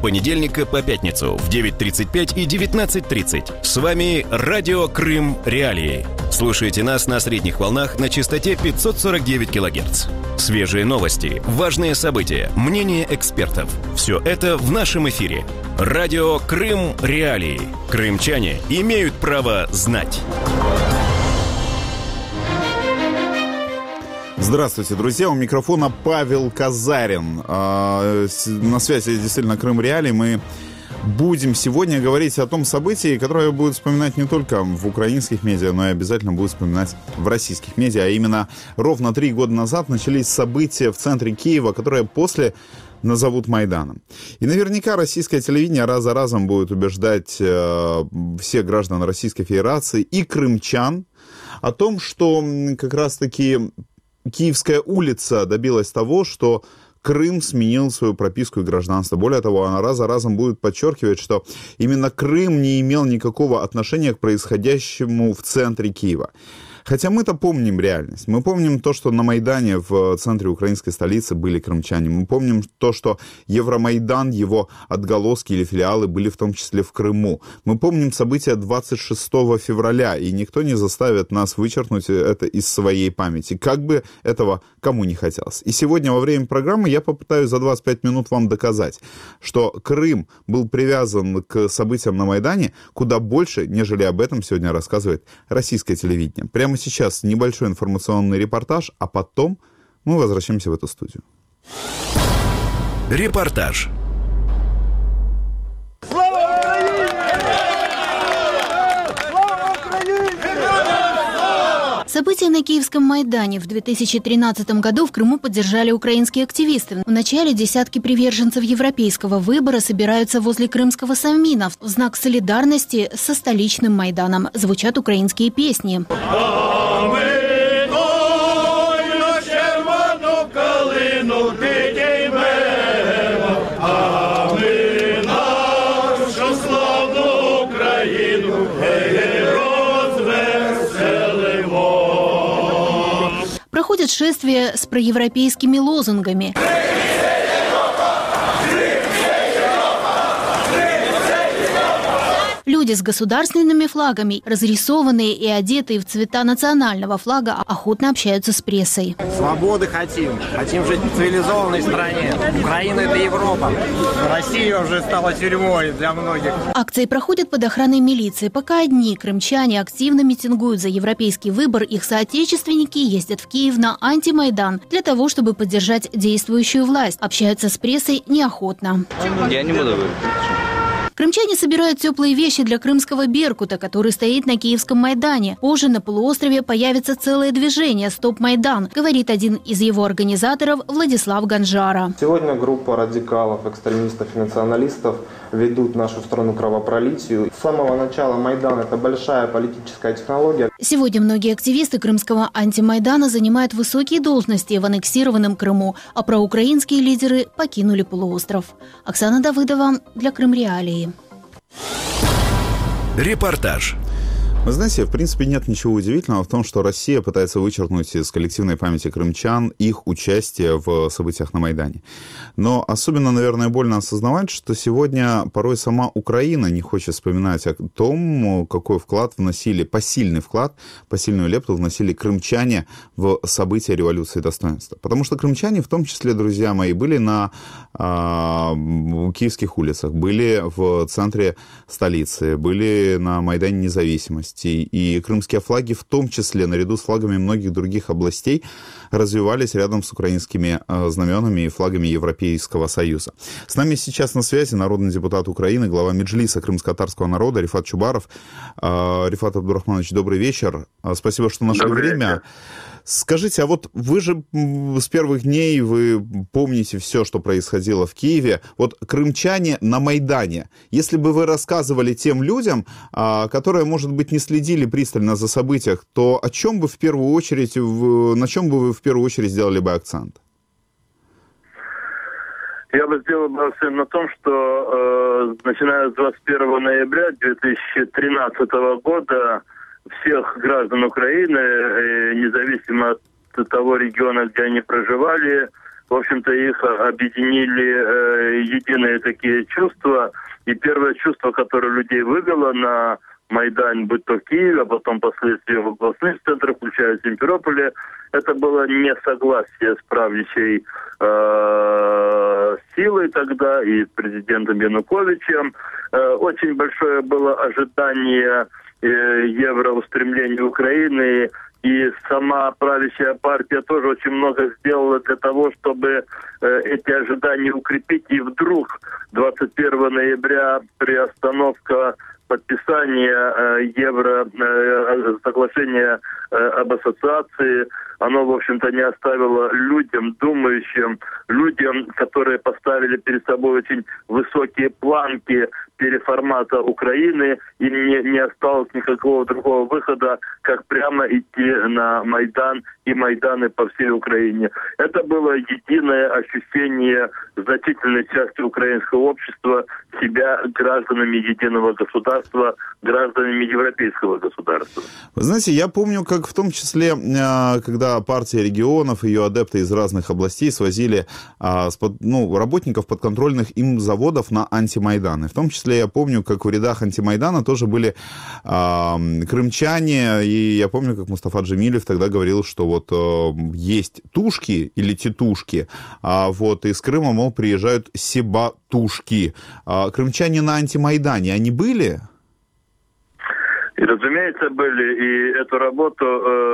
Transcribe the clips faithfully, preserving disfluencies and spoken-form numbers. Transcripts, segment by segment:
понедельника по пятницу в девять тридцать пять и девятнадцать тридцать. С вами Радио Крым Реалии. Слушайте нас на средних волнах на частоте пятьсот сорок девять килогерц. Свежие новости, важные события, мнения экспертов. Все это в нашем эфире. Радио Крым Реалии. Крымчане имеют право знать. Здравствуйте, друзья. У микрофона Павел Казарин. На связи действительно Крым Реалии. Мы будем сегодня говорить о том событии, которое будет вспоминать не только в украинских медиа, но и обязательно будет вспоминать в российских медиа. А именно, ровно три года назад начались события в центре Киева, которые после назовут Майданом. И наверняка российское телевидение раз за разом будет убеждать э, всех граждан Российской Федерации и крымчан о том, что как раз-таки Киевская улица добилась того, что Крым сменил свою прописку и гражданство. Более того, она раз за разом будет подчеркивать, что именно Крым не имел никакого отношения к происходящему в центре Киева. Хотя мы-то помним реальность. Мы помним то, что на Майдане в центре украинской столицы были крымчане. Мы помним то, что Евромайдан, его отголоски или филиалы были в том числе в Крыму. Мы помним события двадцать шестого февраля, и никто не заставит нас вычеркнуть это из своей памяти, как бы этого кому не хотелось. И сегодня во время программы я попытаюсь за двадцать пять минут вам доказать, что Крым был привязан к событиям на Майдане куда больше, нежели об этом сегодня рассказывает российское телевидение. Прямо сейчас небольшой информационный репортаж, а потом мы возвращаемся в эту студию. Репортаж. Слава Украине! Слава Украине! События на Киевском Майдане в две тысячи тринадцатом году в Крыму поддержали украинские активисты. Вначале десятки приверженцев европейского выбора собираются возле крымского Совмина в знак солидарности со столичным Майданом. Звучат украинские песни. Проходит шествие с проевропейскими лозунгами. Люди с государственными флагами, разрисованные и одетые в цвета национального флага, охотно общаются с прессой. Свободы хотим. Хотим жить в цивилизованной стране. Украина – это Европа. Россия уже стала тюрьмой для многих. Акции проходят под охраной милиции. Пока одни крымчане активно митингуют за европейский выбор, их соотечественники ездят в Киев на антимайдан для того, чтобы поддержать действующую власть. Общаются с прессой неохотно. Я не буду выбирать. Крымчане собирают теплые вещи для крымского Беркута, который стоит на Киевском Майдане. Позже на полуострове появится целое движение «Стоп Майдан», говорит один из его организаторов Владислав Ганжара. Сегодня группа радикалов, экстремистов и националистов ведут нашу страну к кровопролитию. С самого начала Майдан – это большая политическая технология. Сегодня многие активисты крымского антимайдана занимают высокие должности в аннексированном Крыму, а проукраинские лидеры покинули полуостров. Оксана Давыдова для Крым Реалии. Репортаж. Вы знаете, в принципе, нет ничего удивительного в том, что Россия пытается вычеркнуть из коллективной памяти крымчан их участие в событиях на Майдане. Но особенно, наверное, больно осознавать, что сегодня порой сама Украина не хочет вспоминать о том, какой вклад вносили, посильный вклад, посильную лепту вносили крымчане в события революции достоинства. Потому что крымчане, в том числе, друзья мои, были на э, киевских улицах, были в центре столицы, были на Майдане Независимости. И крымские флаги, в том числе, наряду с флагами многих других областей, развивались рядом с украинскими знаменами и флагами Европейского Союза. С нами сейчас на связи народный депутат Украины, глава Меджлиса крымско-татарского народа Рифат Чубаров. Рифат Абдурахманович, добрый вечер. Спасибо, что нашли добрый время. Вечер. Скажите, а вот вы же с первых дней, вы помните все, что происходило в Киеве. Вот крымчане на Майдане, если бы вы рассказывали тем людям, которые, может быть, не следили пристально за событиями, то о чем бы в первую очередь, на чем бы вы в первую очередь сделали бы акцент? Я бы сделал бы акцент на том, что э, начиная с двадцать первого ноября две тысячи тринадцатого года всех граждан Украины, э, независимо от того региона, где они проживали, в общем-то, их объединили э, единые такие чувства. И первое чувство, которое людей вывело на Майдан, будь то в Киеве, а потом впоследствии в областных центрах, включая Симферополе, это было несогласие с правящей э, силой тогда и президентом Януковичем. Э, очень большое было ожидание э, евроустремления Украины, и сама правящая партия тоже очень много сделала для того, чтобы э, эти ожидания укрепить. И вдруг двадцать первого ноября приостановка подписания э, евро э, соглашения э, об ассоциации, оно, в общем-то, не оставило людям, думающим, людям, которые поставили перед собой очень высокие планки переформата Украины, им не, не осталось никакого другого выхода, как прямо идти на Майдан и Майданы по всей Украине. Это было единое ощущение значительной части украинского общества себя гражданами единого государства, гражданами европейского государства. Вы знаете, я помню, как в том числе, когда партия регионов, ее адепты из разных областей свозили ну, работников подконтрольных им заводов на антимайданы. В том числе я помню, как в рядах антимайдана тоже были а, крымчане, и я помню, как Мустафа Джемилев тогда говорил, что вот а, есть тушки или тетушки, а вот из Крыма, мол, приезжают себатушки. А, крымчане на антимайдане, они были? И, разумеется, были. И эту работу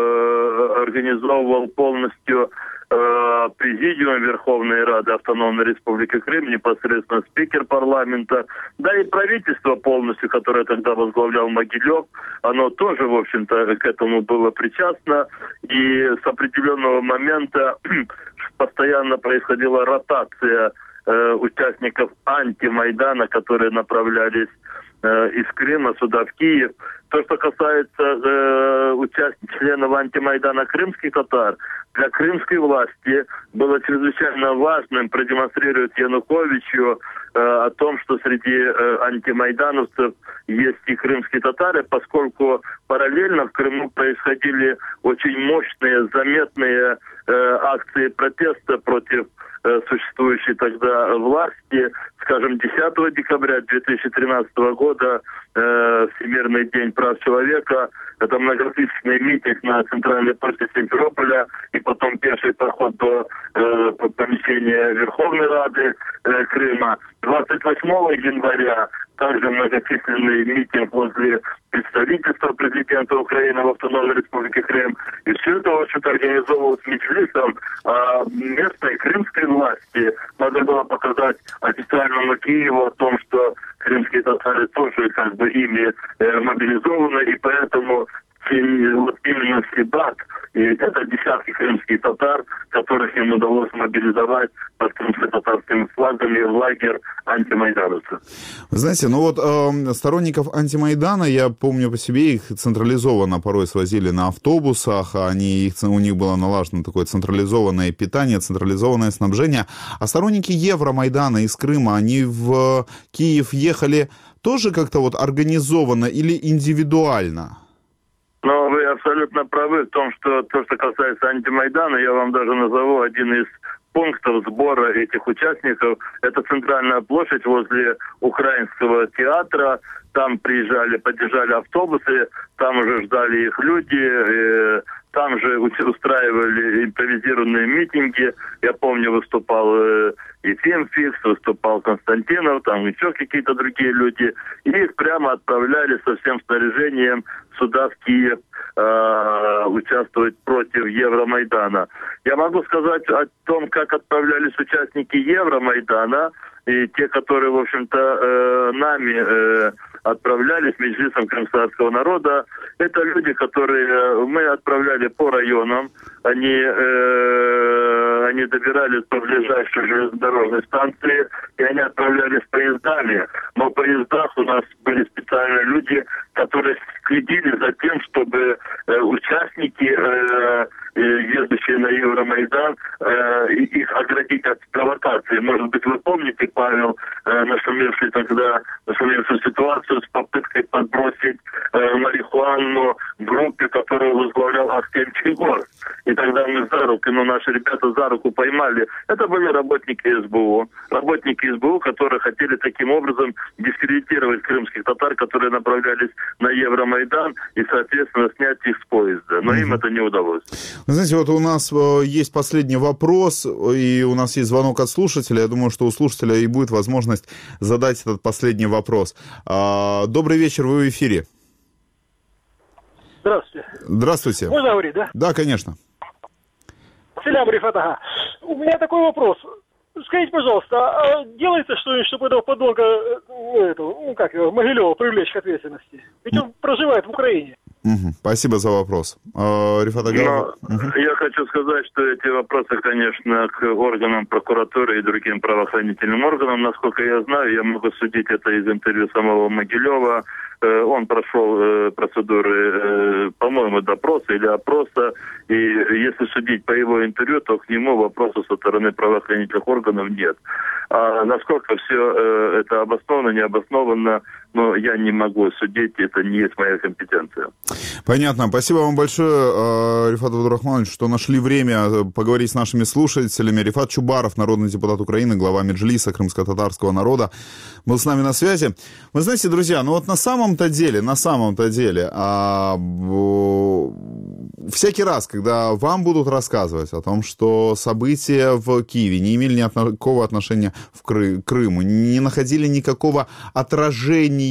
э, организовывал полностью э, Президиум Верховной Рады Автономной Республики Крым, непосредственно спикер парламента, да и правительство полностью, которое тогда возглавлял Могилев, оно тоже, в общем-то, к этому было причастно. И с определенного момента постоянно происходила ротация э, участников антимайдана, которые направлялись э, из Крыма сюда, в Киев. То, что касается э, участников, членов антимайдана крымских татар, для крымской власти было чрезвычайно важным продемонстрировать Януковичу э, о том, что среди э, антимайдановцев есть и крымские татары, поскольку параллельно в Крыму происходили очень мощные, заметные э, акции протеста против э, существующей тогда власти. Скажем, десятого декабря две тысячи тринадцатого года, э, Всемирный день прав человека, это многотысячный митинг на центральной площади Симферополя, и потом пеший проход до э, помещения Верховной Рады э, Крыма. двадцать восьмого января также многочисленный митинг возле представительства президента Украины в Автономной Республике Крым. И все это, в общем-то, организовывалось Меджлисом, а местной крымской власти надо было показать официальному Киеву о том, что крымские татары тоже как бы ими э, мобилизованы, и поэтому вот именно в Себат, и это десятки крымских татар, которых им удалось мобилизовать под крымско-татарскими флагами в лагерь антимайдановцев. Вы знаете, ну вот э, сторонников антимайдана, я помню по себе, их централизованно порой свозили на автобусах, они, их, у них было налажено такое централизованное питание, централизованное снабжение. А сторонники Евромайдана из Крыма, они в Киев ехали тоже как-то вот организованно или индивидуально? Но вы абсолютно правы в том, что то, что касается антимайдана, я вам даже назову один из пунктов сбора этих участников. Это центральная площадь возле Украинского театра. Там приезжали, подъезжали автобусы, там уже ждали их люди, там же устраивали импровизированные митинги. Я помню, выступал Ефим Фикс, выступал Константинов, там еще какие-то другие люди. И их прямо отправляли со всем снаряжением сюда, в Киев, э, участвовать против Евромайдана. Я могу сказать о том, как отправлялись участники Евромайдана, и те, которые, в общем-то, э, нами э, отправлялись, Меджлисом крымского народа. Это люди, которые мы отправляли по районам. Они, э, они добирались до ближайшей железнодорожной станции, и они отправлялись поездами. Но в поездах у нас были специальные люди, которые следили за тем, чтобы э, участники э, едущие на Евромайдан, их оградить от провокации. Может быть, вы помните, Павел, нашумевший тогда, нашумевшую ситуацию с попыткой подбросить марихуану в группе, которую возглавлял Ахтем Чигор. И тогда мы за руку, ну, наши ребята за руку поймали. Это были работники СБУ. Работники СБУ, которые хотели таким образом дискредитировать крымских татар, которые направлялись на Евромайдан, и, соответственно, снять их с поезда. Но mm-hmm. им это не удалось. Вы знаете, вот у нас есть последний вопрос, и у нас есть звонок от слушателя. Я думаю, что у слушателя и будет возможность задать этот последний вопрос. Добрый вечер, вы в эфире. Здравствуйте. Здравствуйте. Можно говорить, да? Да, конечно. Селям Рифат, ага. У меня такой вопрос. Скажите, пожалуйста, а делается что-нибудь, чтобы этого подонка, ну, этого, ну как его, Могилева привлечь к ответственности? Ведь он проживает в Украине. Угу. Спасибо за вопрос. А, Рифат Ага. Угу. Я хочу сказать, что эти вопросы, конечно, к органам прокуратуры и другим правоохранительным органам. Насколько я знаю, я могу судить это из интервью самого Могилева. Он прошел процедуры, по-моему, допроса или опроса. И если судить по его интервью, то к нему вопросов со стороны правоохранительных органов нет. А насколько все это обосновано, не обосновано, но я не могу судить, это не есть моя компетенция. Понятно. Спасибо вам большое, Рифат Абдурахманович, что нашли время поговорить с нашими слушателями. Рифат Чубаров, народный депутат Украины, глава Меджлиса крымско-татарского народа, был с нами на связи. Вы знаете, друзья, ну вот на самом-то деле, на самом-то деле, а, всякий раз, когда вам будут рассказывать о том, что события в Киеве не имели никакого отношения в Кры- Крыму, не находили никакого отражения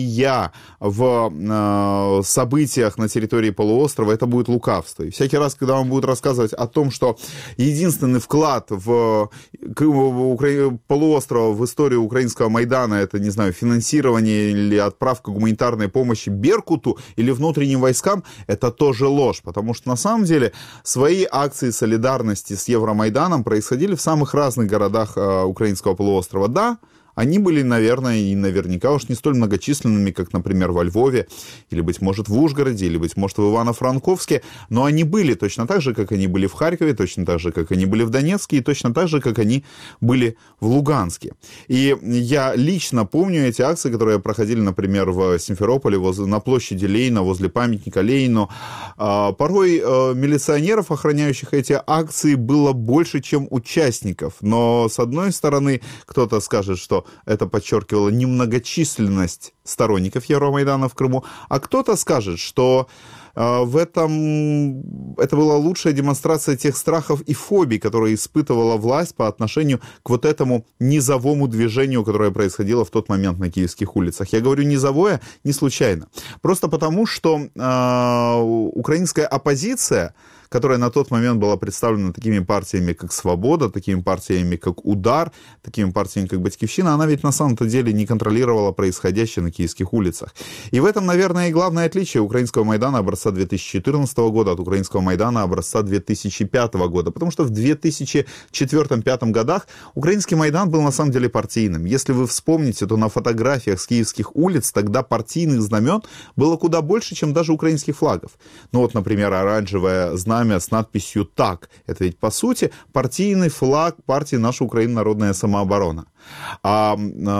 в э, событиях на территории полуострова, это будет лукавство. И всякий раз, когда вам будут рассказывать о том, что единственный вклад в, в Укра... полуострова в историю украинского Майдана, это, не знаю, финансирование или отправка гуманитарной помощи Беркуту или внутренним войскам, это тоже ложь, потому что на самом деле свои акции солидарности с Евромайданом происходили в самых разных городах э, украинского полуострова. Да, они были, наверное, и наверняка уж не столь многочисленными, как, например, во Львове, или, быть может, в Ужгороде, или, быть может, в Ивано-Франковске, но они были точно так же, как они были в Харькове, точно так же, как они были в Донецке, и точно так же, как они были в Луганске. И я лично помню эти акции, которые проходили, например, в Симферополе, возле, на площади Ленина, возле памятника Ленину. Порой милиционеров, охраняющих эти акции, было больше, чем участников. Но, с одной стороны, кто-то скажет, что это подчеркивало немногочисленность сторонников Евромайдана в Крыму, а кто-то скажет, что э, в этом это была лучшая демонстрация тех страхов и фобий, которые испытывала власть по отношению к вот этому низовому движению, которое происходило в тот момент на киевских улицах. Я говорю низовое не случайно. Просто потому, что э, украинская оппозиция, которая на тот момент была представлена такими партиями, как «Свобода», такими партиями, как «Удар», такими партиями, как «Батькивщина», она ведь на самом-то деле не контролировала происходящее на киевских улицах. И в этом, наверное, и главное отличие украинского Майдана образца две тысячи четырнадцатого года от украинского Майдана образца две тысячи пятого года. Потому что в две тысячи четвёртом-две тысячи пятом годах украинский Майдан был на самом деле партийным. Если вы вспомните, то на фотографиях с киевских улиц тогда партийных знамен было куда больше, чем даже украинских флагов. Ну вот, например, оранжевое знамя с надписью «Так». Это ведь, по сути, партийный флаг партии «Наша Украина. Народная самооборона». А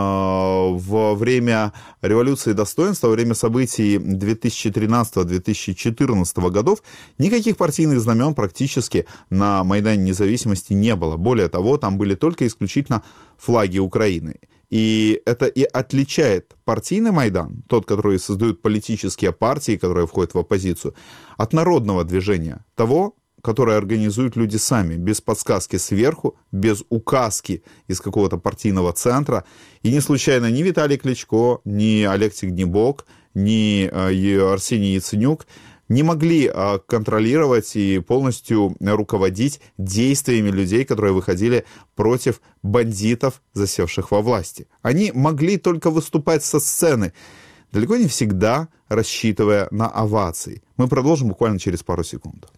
э, во время революции достоинства, во время событий две тысячи тринадцатого - две тысячи четырнадцатого годов никаких партийных знамен практически на Майдане Независимости не было. Более того, там были только исключительно флаги Украины. И это и отличает партийный Майдан, тот, который создают политические партии, которые входят в оппозицию, от народного движения, того, которое организуют люди сами, без подсказки сверху, без указки из какого-то партийного центра. И не случайно ни Виталий Кличко, ни Олег Тягнебок, ни Арсений Яценюк не могли контролировать и полностью руководить действиями людей, которые выходили против бандитов, засевших во власти. Они могли только выступать со сцены, далеко не всегда рассчитывая на овации. Мы продолжим буквально через пару секунд.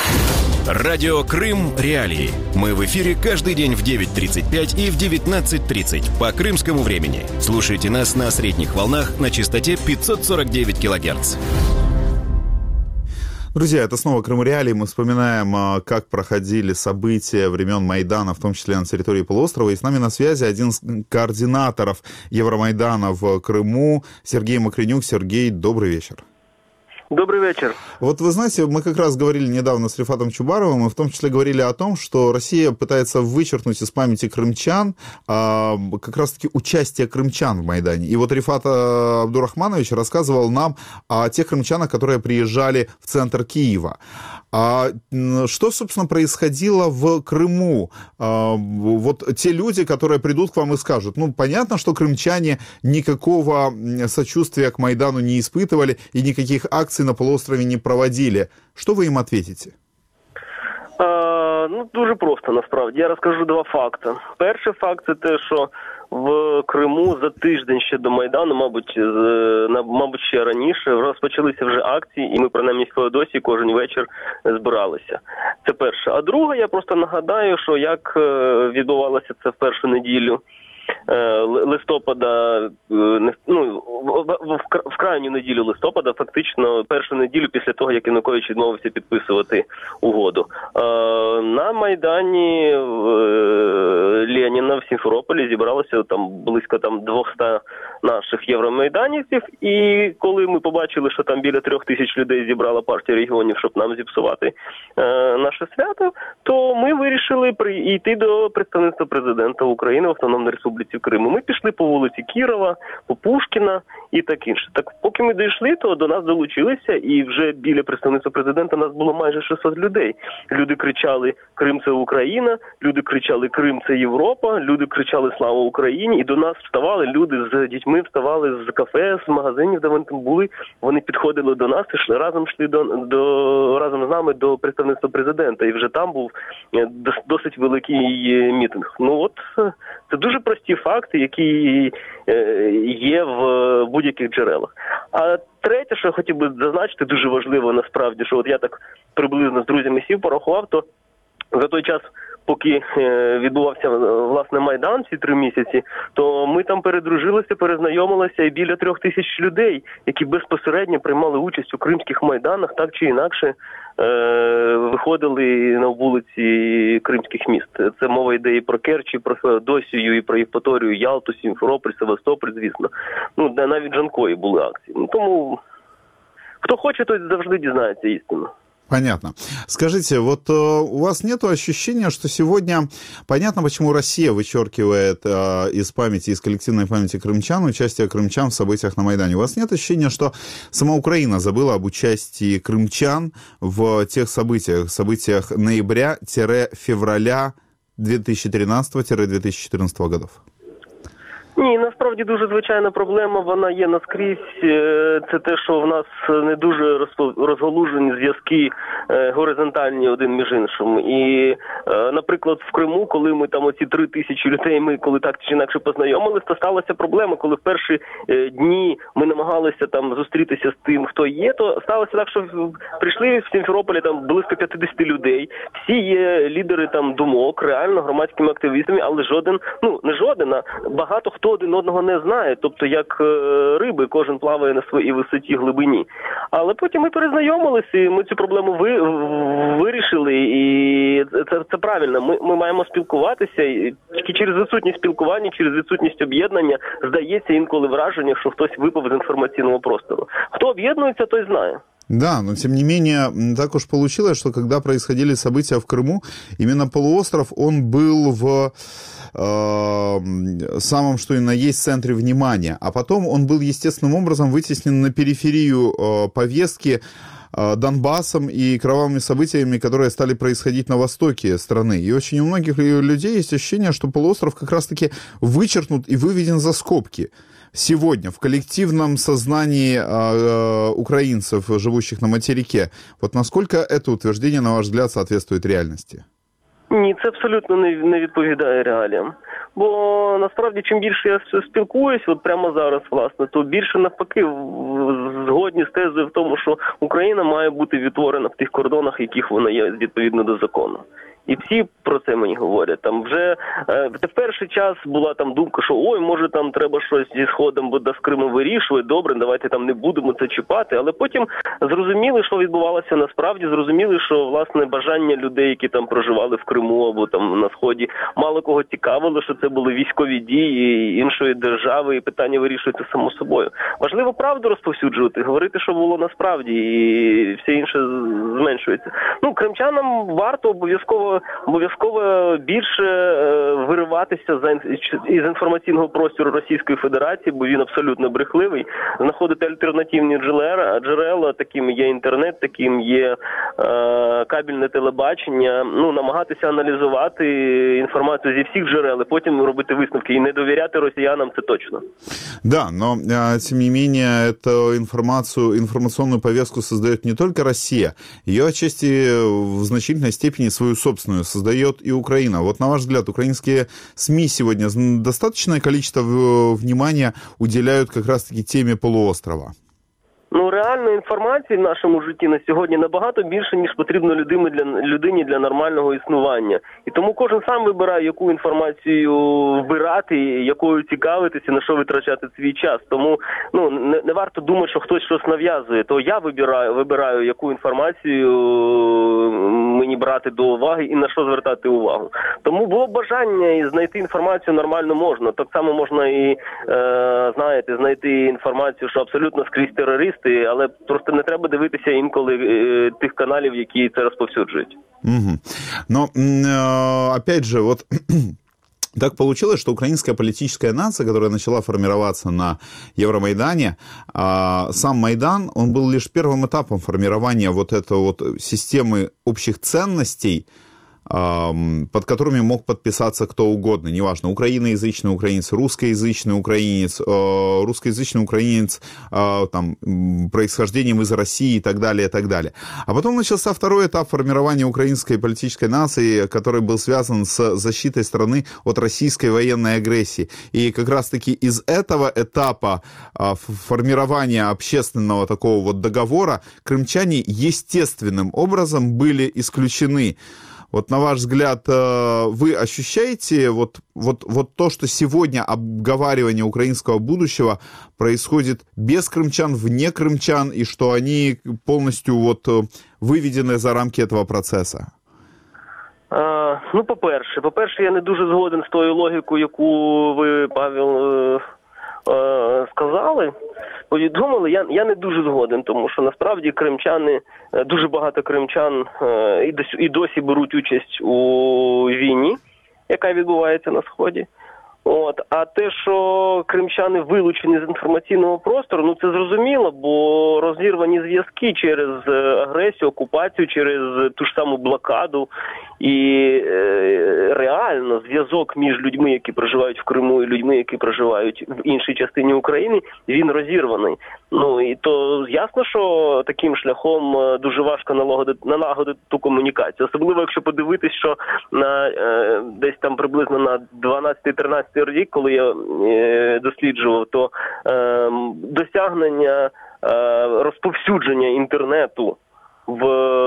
Радио Крым Реалии. Мы в эфире каждый день в девять тридцать пять и в девятнадцать тридцать по крымскому времени. Слушайте нас на средних волнах на частоте пятьсот сорок девять килогерц. Друзья, это снова Крым Реалии. Мы вспоминаем, как проходили события времен Майдана, в том числе на территории полуострова. И с нами на связи один из координаторов Евромайдана в Крыму, Сергей Мокренюк. Сергей, добрый вечер. Добрый вечер. Вот вы знаете, мы как раз говорили недавно с Рифатом Чубаровым, и в том числе говорили о том, что Россия пытается вычеркнуть из памяти крымчан а, как раз-таки участие крымчан в Майдане. И вот Рифат Абдурахманович рассказывал нам о тех крымчанах, которые приезжали в центр Киева. А что, собственно, происходило в Крыму? А, вот те люди, которые придут к вам и скажут, ну, понятно, что крымчане никакого сочувствия к Майдану не испытывали и никаких акций на полуострове не проводили. Що ви їм ответите? А, ну, дуже просто, насправді. Я розкажу два факти. Перший факт – це те, що в Криму за тиждень ще до Майдану, мабуть, мабуть, ще раніше, розпочалися вже акції, і ми, принаймні, в Феодосії кожен вечір збиралися. Це перше. А друге, я просто нагадаю, що як відбувалося це в першу неділю листопада, ну, в крайню неділю листопада, фактично першу неділю після того, як Янукович відмовився підписувати угоду. На Майдані Леніна в Сімферополі зібралося там близько там двохсот наших євромайданівців, і коли ми побачили, що там біля трьох тисяч людей зібрала партія регіонів, щоб нам зіпсувати наше свято, то ми вирішили йти до представництва президента України в Автономній Республіці Криму. Ми пішли по вулиці Кірова, по Пушкіна і так інше. Так поки ми дійшли, то до нас долучилися, і вже біля представництва президента нас було майже шістсот людей. Люди кричали «Крим – це Україна», люди кричали «Крим – це Європа», люди кричали «Слава Україні», і до нас вставали люди з дітьми, вставали з кафе, з магазинів, де вони там були, вони підходили до нас і йшли разом, йшли до, до, разом з нами до представництва президента, і вже там був досить великий мітинг. Ну от, це дуже прості факти, які є в будь-яких джерелах. А третє, що я хотів би зазначити, дуже важливо насправді, що от я так приблизно з друзями сів, порахував, то за той час, поки відбувався, власне, Майдан ці три місяці, то ми там передружилися, перезнайомилися і біля трьох тисяч людей, які безпосередньо приймали участь у кримських майданах, так чи інакше виходили на вулиці кримських міст. Це мова йде і про Керчь, і про Феодосію, і про Євпаторію, Ялту, Сімферополь, Севастополь, звісно. Ну, навіть Джанкої були акції. Ну, тому хто хоче, той завжди дізнається істину. Понятно. Скажите, вот э, у вас нет ощущения, что сегодня, понятно, почему Россия вычеркивает э, из памяти, из коллективной памяти крымчан участие крымчан в событиях на Майдане. У вас нет ощущения, что сама Украина забыла об участии крымчан в тех событиях, событиях ноября-февраля две тысячи тринадцатого — две тысячи четырнадцатого годов? Ні, насправді дуже звичайна проблема, вона є наскрізь. Це те, що в нас не дуже розгалужені зв'язки горизонтальні один між іншим. І, наприклад, в Криму, коли ми там оці три тисячі людей, ми коли так чи інакше познайомились, то сталася проблема, коли в перші дні ми намагалися там зустрітися з тим, хто є, то сталося так, що прийшли в Сімферополі там близько п'ятдесят людей, всі є лідери там думок, реально громадськими активістами, але жоден, ну не жоден, а багато хто один одного не знає, тобто як риби, кожен плаває на своїй висоті, глибині. Але потім ми перезнайомилися, і ми цю проблему ви, вирішили, і це, це правильно. Ми, ми маємо спілкуватися, і тільки через відсутність спілкування, через відсутність об'єднання здається інколи враження, що хтось випав з інформаційного простору. Хто об'єднується, той знає. Да, но тем не менее, так уж получилось, что когда происходили события в Крыму, именно полуостров, он был в э, самом, что и на есть, центре внимания. А потом он был естественным образом вытеснен на периферию э, повестки э, Донбассом и кровавыми событиями, которые стали происходить на востоке страны. И очень у многих людей есть ощущение, что полуостров как раз-таки вычеркнут и выведен за скобки. Сегодня в коллективном сознании э, украинцев, живущих на материке, вот насколько это утверждение, на ваш взгляд, соответствует реальности? Ні, це абсолютно не, не відповідає реаліям. Бо насправді, чим більше я спілкуюсь, от прямо зараз, власне, то більше навпаки згодні з тезою в тому, що Україна має бути відтворена в тих кордонах, яких вона є відповідно до закону. І всі про це мені говорять. Там вже е, в перший час була там думка, що ой, може там треба щось зі Сходом вода з Криму вирішувати, добре, давайте там не будемо це чіпати. Але потім зрозуміли, що відбувалося насправді, зрозуміли, що власне бажання людей, які там проживали в Криму або там на Сході, мало кого цікавило, що це були військові дії іншої держави, і питання вирішується само собою. Важливо правду розповсюджувати, говорити, що було насправді, і все інше зменшується. Ну, кримчанам варто обов'язково обов'язково більше е, вириватися за, із інформаційного простору Російської Федерації, бо він абсолютно брехливий, знаходити альтернативні джерела, джерела, таким є інтернет, таким є е, кабельне телебачення, ну, намагатися аналізувати інформацію зі всіх джерел, і потім робити висновки, і не довіряти росіянам, це точно. Да, но, тем не менее, эту информацию, информационную повестку создает не только Россия, ее отчасти в значительной степени свою собственную создает и Украина. Вот на ваш взгляд, украинские СМИ сегодня достаточное количество внимания уделяют как раз-таки теме полуострова? Ну, реальної інформації в нашому житті на сьогодні набагато більше, ніж потрібно людині для, людині для нормального існування. І тому кожен сам вибирає, яку інформацію вбирати, якою цікавитися, на що витрачати свій час. Тому ну, не, не варто думати, що хтось щось нав'язує. То я вибираю, вибираю, яку інформацію мені брати до уваги і на що звертати увагу. Тому було бажання і знайти інформацію нормально можна. Так само можна і, е, знаєте, знайти інформацію, що абсолютно скрізь терорист, але просто не треба дивитися інколи е, тих каналів, які це розповсюджують. Угу. Но, э, опять же, вот так получилось, что украинская политическая нация, которая начала формироваться на Евромайдане, э, сам Майдан, он был лишь первым этапом формирования вот этой вот системы общих ценностей, под которыми мог подписаться кто угодно, неважно, украиноязычный украинец, русскоязычный украинец, русскоязычный украинец там, происхождением из России и так далее, и так далее. А потом начался второй этап формирования украинской политической нации, который был связан с защитой страны от российской военной агрессии. И как раз-таки из этого этапа формирования общественного такого вот договора крымчане естественным образом были исключены. Вот на ваш взгляд, вы ощущаете вот, вот, вот то, что сегодня обговаривание украинского будущего происходит без крымчан, вне крымчан, и что они полностью вот выведены за рамки этого процесса? А, ну, по-перше, по-перше, я не дуже згоден з тою логікою, яку ви, Павел, е, е, сказали. Повідомили, я, я не дуже згоден, тому що насправді кримчани, дуже багато кримчан е, і, досі, і досі беруть участь у війні, яка відбувається на Сході. От. А те, що кримчани вилучені з інформаційного простору, ну це зрозуміло, бо розірвані зв'язки через агресію, окупацію, через ту ж саму блокаду. І е, реально зв'язок між людьми, які проживають в Криму, і людьми, які проживають в іншій частині України, він розірваний. Ну і то ясно, що таким шляхом дуже важко налагодити, налагодити ту комунікацію. Особливо, якщо подивитись, що на е, десь там приблизно на дванадцятий-тринадцятий рік, коли я е, досліджував, то е, досягнення е, розповсюдження інтернету в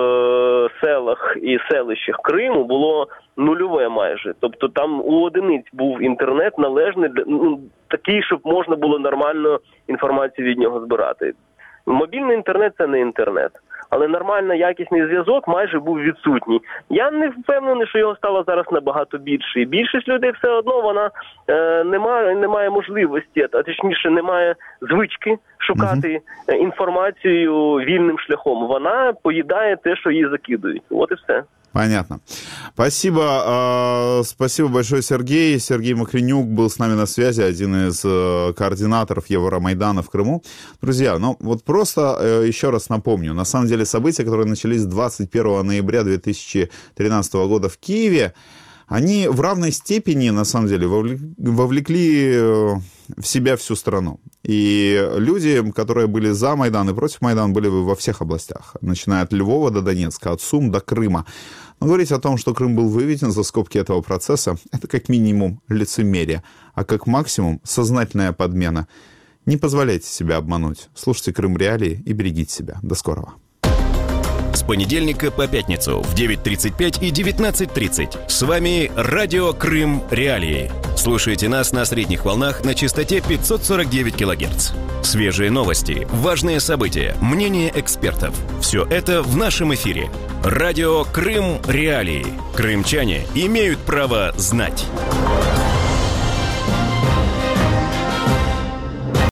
селах і селищах Криму було нульове майже. Тобто там у одиниць був інтернет належний, ну, такий, щоб можна було нормально інформацію від нього збирати. Мобільний інтернет – це не інтернет. Але нормально якісний зв'язок майже був відсутній. Я не впевнений, що його стало зараз набагато більше. І більшість людей все одно вона е, не має, не має можливості, а точніше не має звички шукати uh-huh. інформацію вільним шляхом. Вона поїдає те, що їй закидують. От і все. Понятно. Спасибо. Спасибо большое, Сергей. Сергей Махренюк был с нами на связи, один из координаторов Евромайдана в Крыму. Друзья, ну вот просто еще раз напомню, на самом деле события, которые начались двадцать первого ноября две тысячи тринадцатого года в Киеве, они в равной степени, на самом деле, вовлекли в себя всю страну. И люди, которые были за Майдан и против Майдана, были во всех областях, начиная от Львова до Донецка, от Сум до Крыма. Но говорить о том, что Крым был выведен за скобки этого процесса, это как минимум лицемерие, а как максимум сознательная подмена. Не позволяйте себя обмануть. Слушайте Крым Реалии и берегите себя. До скорого. С понедельника по пятницу в девять тридцать пять и девятнадцать тридцать. С вами Радио Крым Реалии. Слушайте нас на средних волнах на частоте пятьсот сорок девять килогерц. Свежие новости, важные события, мнения экспертов. Все это в нашем эфире. Радио Крым Реалии. Крымчане имеют право знать.